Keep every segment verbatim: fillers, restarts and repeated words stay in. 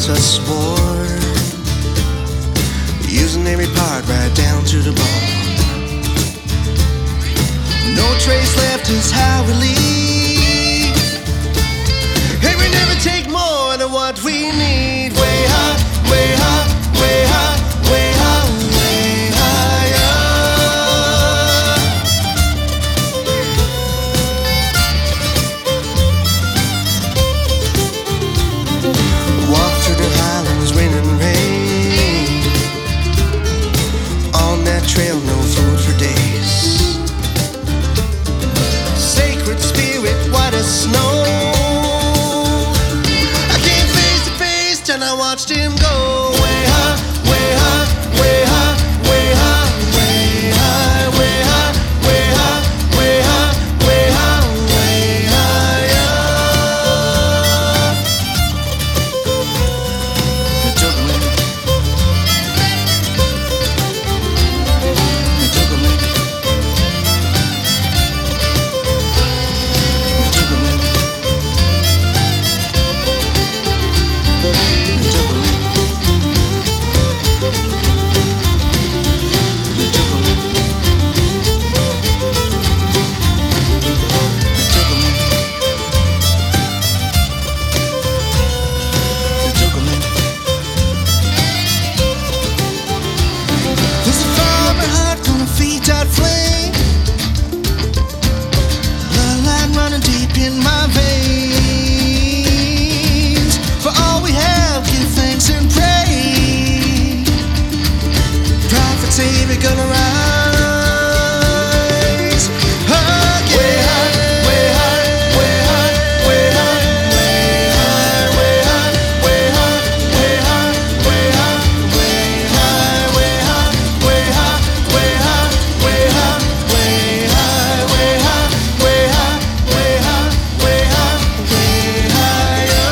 keeps us warm, using every part right down to the bone. No trace left is how we leave, and we never take more than what we need. Way high, way high, way high, way high, way higher. Walk through the highlands, wind and rain. On that trail, no food for days. Sacred spirit, white as snow. I came face to face till I watched him go. Way high, way high, way high, way high, way high, way high, way high, way high, way high, way higher. They took me. They took me. They took me. They took me. They took me. They took me. There's a fire my heart from a feet out flame. Blood line running deep in my veins. For all we have, give thanks and pray. Prophet say we're gonna rise again. Way high, way high, way high, way high, way high, way high, way high, way high, way high, way high, way high, way high, way high, way high, way high, way high, way high, way high, way higher.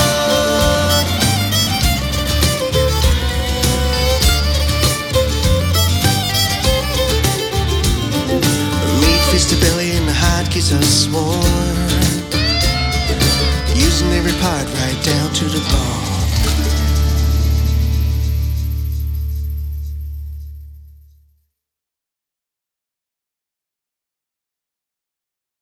Meat feeds the belly and the hide keeps us warm, using every part right down to the bone.